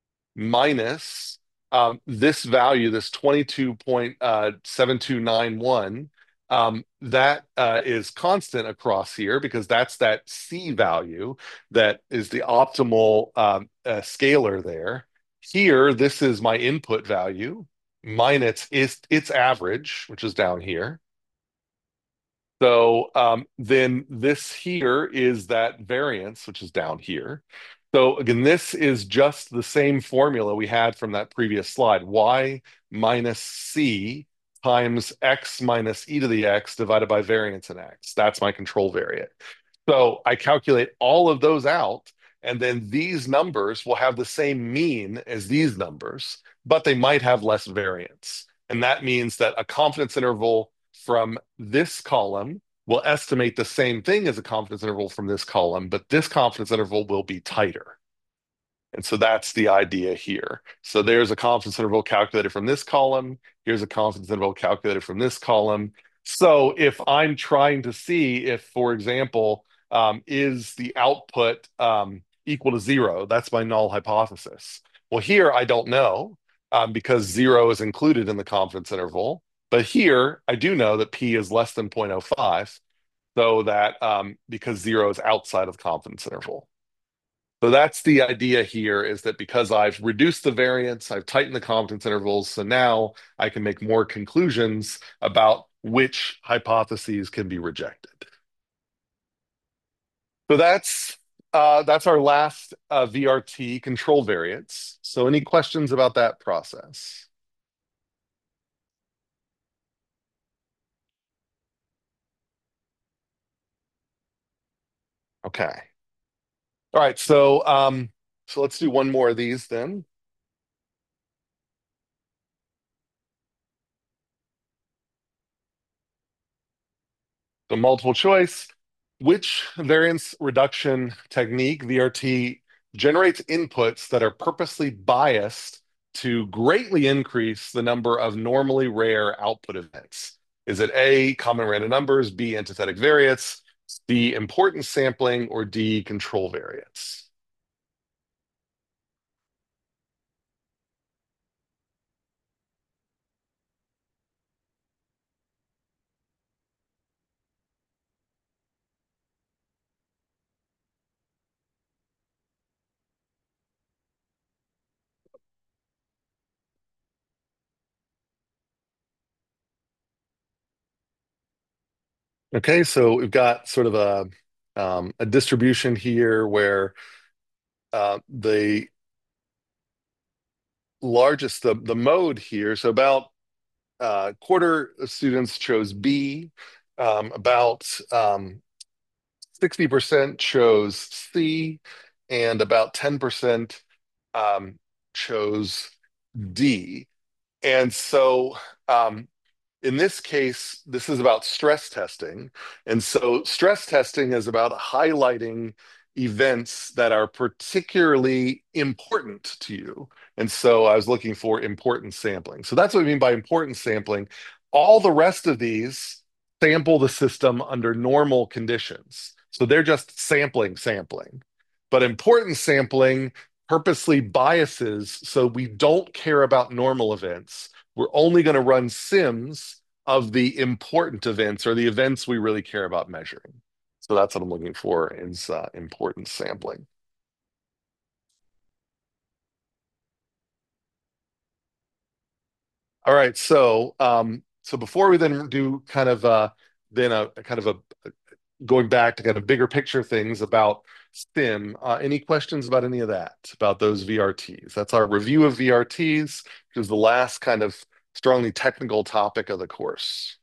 minus um, this value, this twenty-two point seven two nine one. Um, that uh, is constant across here because that's that C value that is the optimal um, uh, scalar there. Here, this is my input value minus its, its average, which is down here. So um, then this here is that variance, which is down here. So again, this is just the same formula we had from that previous slide. Y minus C times X minus e to the X divided by variance in X. That's my control variant. So I calculate all of those out, and then these numbers will have the same mean as these numbers, but they might have less variance. And that means that a confidence interval from this column will estimate the same thing as a confidence interval from this column, but this confidence interval will be tighter. And so that's the idea here. So there's a confidence interval calculated from this column. Here's a confidence interval calculated from this column. So if I'm trying to see if, for example, um, is the output um, equal to zero, that's my null hypothesis. Well, here I don't know um, because zero is included in the confidence interval. But here I do know that P is less than zero point zero five, so that um, because zero is outside of the confidence interval. So that's the idea here, is that because I've reduced the variance, I've tightened the confidence intervals, so now I can make more conclusions about which hypotheses can be rejected. So that's uh, that's our last uh, V R T control variance. So any questions about that process? Okay. All right. So um, so let's do one more of these then. So multiple choice. Which variance reduction technique, V R T, generates inputs that are purposely biased to greatly increase the number of normally rare output events? Is it A, common random numbers, B, antithetic variance, C, importance sampling, or D, control variance? Okay, so we've got sort of a um, a distribution here where uh, the largest, the, the mode here, so about uh, quarter of students chose B, um, about um, sixty percent chose C, and about ten percent um, chose D. And so um, in this case, this is about stress testing. And so stress testing is about highlighting events that are particularly important to you. And so I was looking for important sampling. So that's what I mean by important sampling. All the rest of these sample the system under normal conditions. So they're just sampling, sampling. But important sampling purposely biases so we don't care about normal events. We're only going to run sims of the important events or the events we really care about measuring. So that's what I'm looking for is uh, important sampling. All right, so um, so before we then do kind of uh, then a, a kind of a going back to kind of bigger picture things about STEM, uh, any questions about any of that, about those V R Ts? That's our review of V R Ts, which is the last kind of strongly technical topic of the course.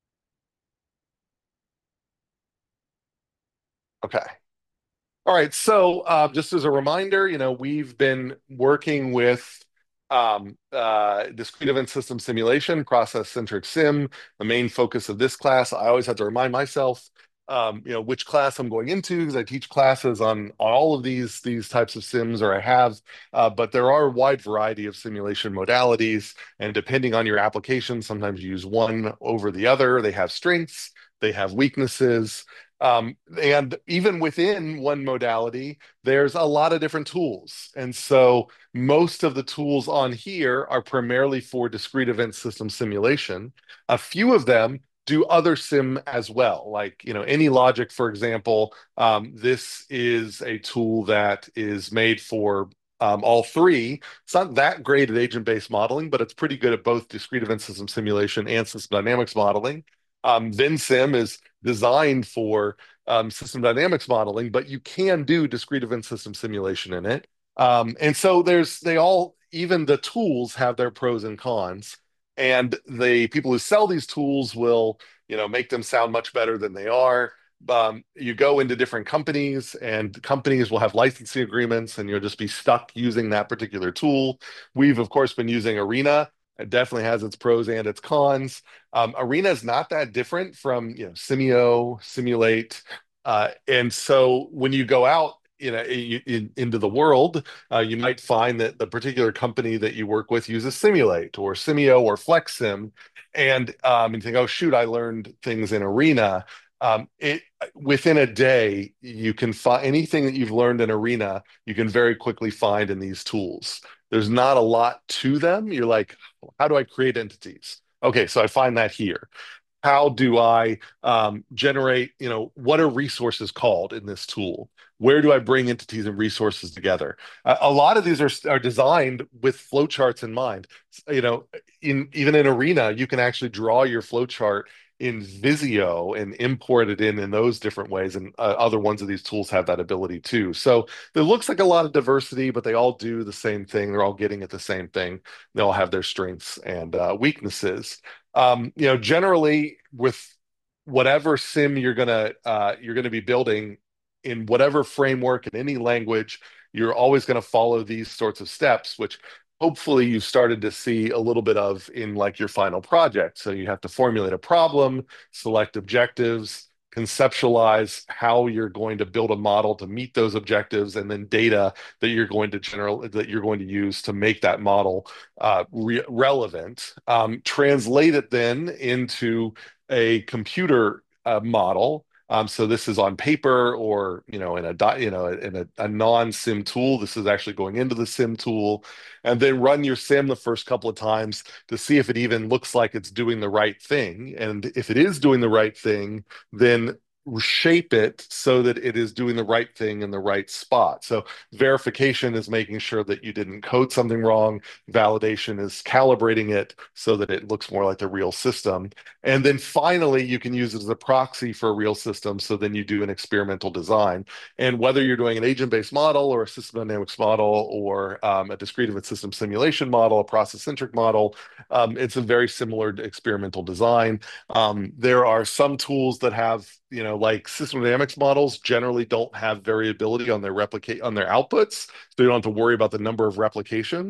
Okay. All right. So, uh, just as a reminder, you know, we've been working with um, uh, discrete event system simulation, process-centric sim. The main focus of this class, I always have to remind myself, um, you know, which class I'm going into because I teach classes on, on all of these these types of sims, or I have. Uh, but there are a wide variety of simulation modalities, and depending on your application, sometimes you use one over the other. They have strengths, they have weaknesses. Um, and even within one modality, there's a lot of different tools. And so most of the tools on here are primarily for discrete event system simulation. A few of them do other sim as well. Like, you know, AnyLogic, for example, um, this is a tool that is made for um, all three. It's not that great at agent-based modeling, but it's pretty good at both discrete event system simulation and system dynamics modeling. Um, VinSim is designed for um, system dynamics modeling, but you can do discrete event system simulation in it. Um, and so there's they all even the tools have their pros and cons, and the people who sell these tools will you know make them sound much better than they are. Um, you go into different companies, and companies will have licensing agreements, and you'll just be stuck using that particular tool. We've of course been using Arena. It definitely has its pros and its cons. Um, Arena is not that different from you know Simio, Simulate, uh, and so when you go out you know in, in, into the world, uh, you might find that the particular company that you work with uses Simulate or Simio or FlexSim, and um, and you think, oh shoot, I learned things in Arena. Um, it within a day you can find anything that you've learned in Arena, you can very quickly find in these tools. There's not a lot to them. You're like, how do I create entities? Okay, so I find that here. How do I um, generate, you know, what are resources called in this tool? Where do I bring entities and resources together? Uh, a lot of these are, are designed with flowcharts in mind. You know, in even in Arena, you can actually draw your flowchart in Visio and import it in in those different ways. And uh, other ones of these tools have that ability too. So it looks like a lot of diversity, but they all do the same thing. They're all getting at the same thing. They all have their strengths and uh, weaknesses. Um, you know, generally with whatever sim you're gonna uh, you're gonna be building in whatever framework in any language, you're always going to follow these sorts of steps, which hopefully you've started to see a little bit of in like your final project. So you have to formulate a problem, select objectives, conceptualize how you're going to build a model to meet those objectives, and then data that you're going to general that you're going to use to make that model uh, re relevant. Um, translate it then into a computer uh, model. Um, so this is on paper or you know in a you know in a, a non-sim tool. This is actually going into the sim tool, and then run your sim the first couple of times to see if it even looks like it's doing the right thing. And if it is doing the right thing, then shape it so that it is doing the right thing in the right spot. So verification is making sure that you didn't code something wrong. Validation is calibrating it so that it looks more like the real system. And then finally, you can use it as a proxy for a real system. So then you do an experimental design. And whether you're doing an agent-based model or a system dynamics model or um, a discrete event system simulation model, a process-centric model, um, it's a very similar experimental design. Um, there are some tools that have, you know, like system dynamics models generally don't have variability on their replicate on their outputs, so you don't have to worry about the number of replications.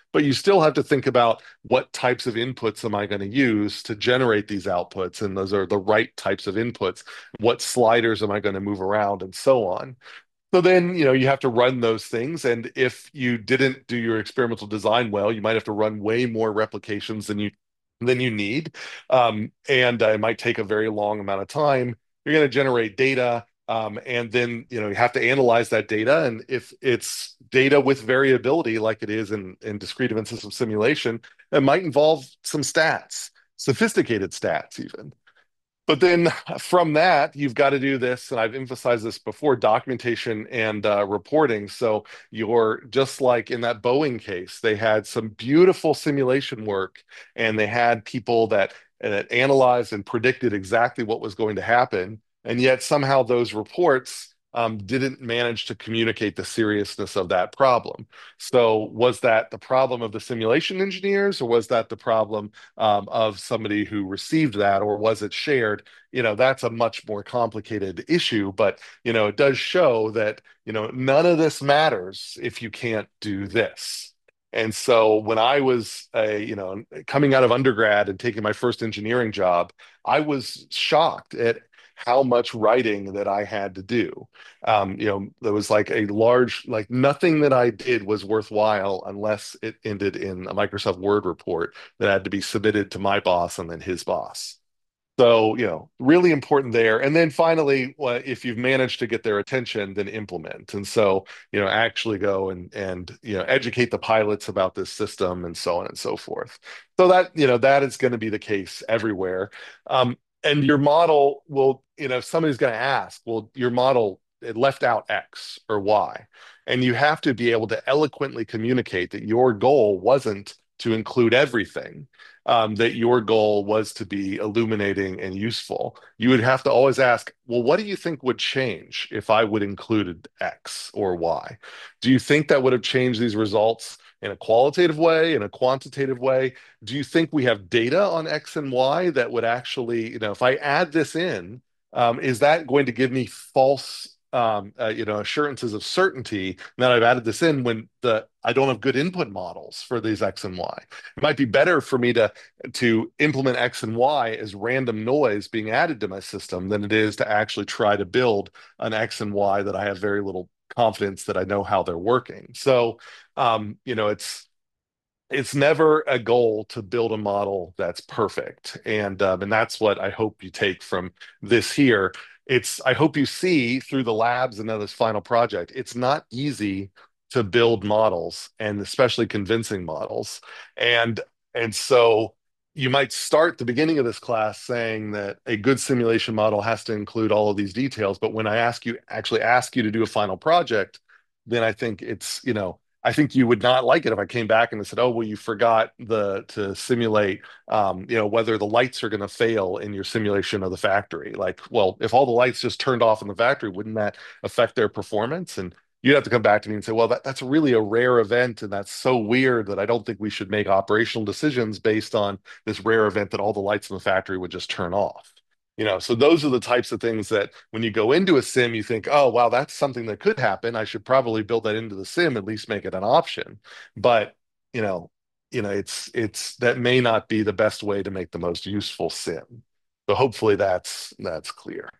but you still have to think about what types of inputs am I going to use to generate these outputs, and those are the right types of inputs. What sliders am I going to move around, and so on. So then, you know, you have to run those things. And if you didn't do your experimental design well, you might have to run way more replications than you than you need. Um, and uh, it might take a very long amount of time. You're going to generate data. Um, and then, you know, you have to analyze that data. And if it's data with variability, like it is in, in discrete event system simulation, it might involve some stats, sophisticated stats even. But then from that, you've got to do this, and I've emphasized this before, documentation and uh, reporting. So you're just like in that Boeing case, they had some beautiful simulation work, and they had people that, that analyzed and predicted exactly what was going to happen. And yet somehow those reports um, didn't manage to communicate the seriousness of that problem. So was that the problem of the simulation engineers, or was that the problem um, of somebody who received that, or was it shared? You know, that's a much more complicated issue, but, you know, it does show that, you know, none of this matters if you can't do this. And so when I was, a, you know, coming out of undergrad and taking my first engineering job, I was shocked at how much writing that I had to do. Um, you know, there was like a large, like nothing that I did was worthwhile unless it ended in a Microsoft Word report that had to be submitted to my boss and then his boss. So, you know, really important there. And then finally, well, if you've managed to get their attention, then implement. And so, you know, actually go and and you know, educate the pilots about this system and so on and so forth. So that, you know, that is going to be the case everywhere. Um, and your model will, you know, if somebody's going to ask, well, your model it left out X or Y. And you have to be able to eloquently communicate that your goal wasn't to include everything, um, that your goal was to be illuminating and useful. You would have to always ask, well, what do you think would change if I would included X or Y? Do you think that would have changed these results in a qualitative way, in a quantitative way? Do you think we have data on X and Y that would actually, you know, if I add this in, um, is that going to give me false um, uh, you know, assurances of certainty that I've added this in when the I don't have good input models for these X and Y? It might be better for me to to implement X and Y as random noise being added to my system than it is to actually try to build an X and Y that I have very little confidence that I know how they're working. So, um, you know, it's it's never a goal to build a model that's perfect, and um, and that's what I hope you take from this here. It's I hope you see through the labs and then this final project. It's not easy to build models, and especially convincing models, and and so you might start the beginning of this class saying that a good simulation model has to include all of these details, but when I ask you actually ask you to do a final project, then I think it's, you know, I think you would not like it if I came back and said, "Oh, well, you forgot the to simulate, um, you know, whether the lights are going to fail in your simulation of the factory." Like, well, if all the lights just turned off in the factory, wouldn't that affect their performance? And you'd have to come back to me and say, "Well, that, that's really a rare event, and that's so weird that I don't think we should make operational decisions based on this rare event that all the lights in the factory would just turn off." You know, so those are the types of things that when you go into a sim, you think, oh, wow, that's something that could happen. I should probably build that into the sim, at least make it an option. But, you know, you know, it's it's that may not be the best way to make the most useful sim. So hopefully that's that's clear.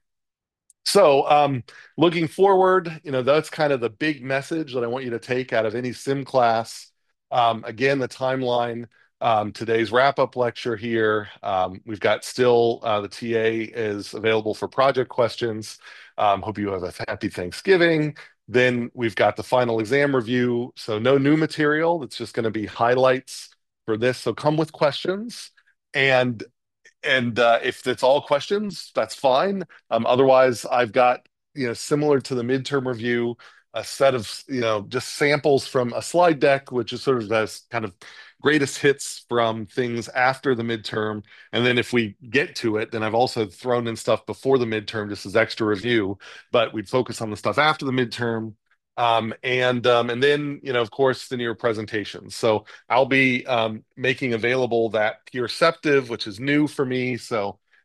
So, um, looking forward, you know, that's kind of the big message that I want you to take out of any sim class. Um, again, the timeline, um, today's wrap-up lecture here. Um, we've got still uh, the T A is available for project questions. Um, hope you have a happy Thanksgiving. Then we've got the final exam review. So no new material. It's just going to be highlights for this. So come with questions. And and uh, if it's all questions, that's fine. Um, otherwise, I've got, you know, similar to the midterm review, a set of, you know, just samples from a slide deck, which is sort of as kind of greatest hits from things after the midterm. And then if we get to it, then I've also thrown in stuff before the midterm just as extra review, but we'd focus on the stuff after the midterm. Um, and um, and then, you know, of course, the near presentations. So I'll be um, making available that Perceptive, which is new for me. So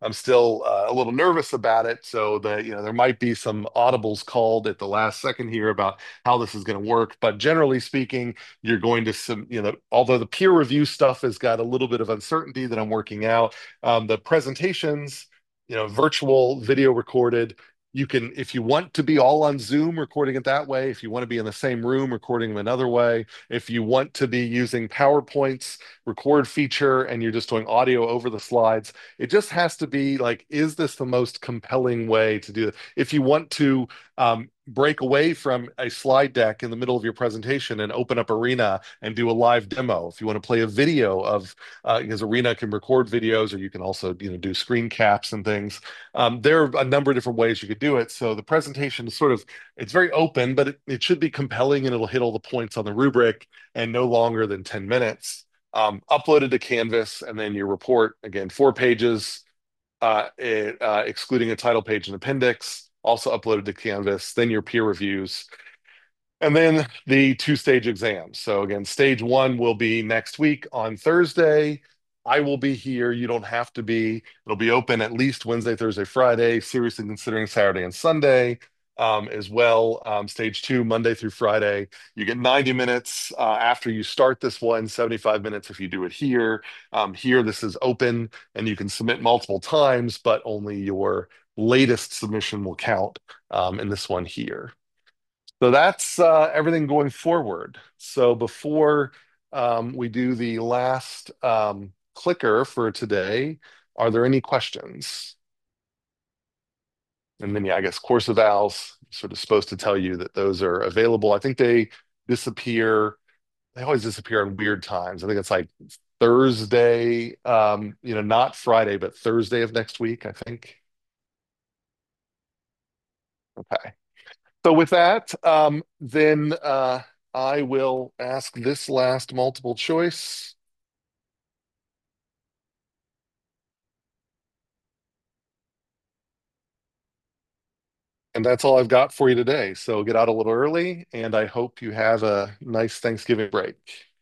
I'm still uh, a little nervous about it. So that, you know, there might be some audibles called at the last second here about how this is going to work. But generally speaking, you're going to some, you know, although the peer review stuff has got a little bit of uncertainty that I'm working out, um, the presentations, you know, virtual video recorded. You can, if you want to be all on Zoom, recording it that way. If you want to be in the same room, recording them another way. If you want to be using PowerPoint's record feature and you're just doing audio over the slides, it just has to be like, is this the most compelling way to do it? If you want to um, break away from a slide deck in the middle of your presentation and open up Arena and do a live demo, if you want to play a video of, uh, because Arena can record videos, or you can also, you know, do screen caps and things. Um, there are a number of different ways you could do it. So the presentation is sort of, it's very open, but it, it should be compelling and it'll hit all the points on the rubric and no longer than ten minutes. Um, uploaded to Canvas, and then your report, again, four pages, uh, it, uh, excluding a title page and appendix, also uploaded to Canvas, then your peer reviews, and then the two-stage exams. So again, stage one will be next week on Thursday. I will be here. You don't have to be. It'll be open at least Wednesday, Thursday, Friday, seriously considering Saturday and Sunday um, as well. Um, stage two, Monday through Friday. You get ninety minutes uh, after you start this one, seventy-five minutes if you do it here. Um, here, this is open and you can submit multiple times, but only your latest submission will count um, in this one here. So that's uh, everything going forward. So before um, we do the last um, clicker for today, are there any questions? And then, yeah, I guess course evals sort of supposed to tell you that those are available. I think they disappear. They always disappear on weird times. I think it's like Thursday, um, you know, not Friday, but Thursday of next week, I think. Okay. So with that, um, then uh, I will ask this last multiple choice. And that's all I've got for you today. So get out a little early, and I hope you have a nice Thanksgiving break.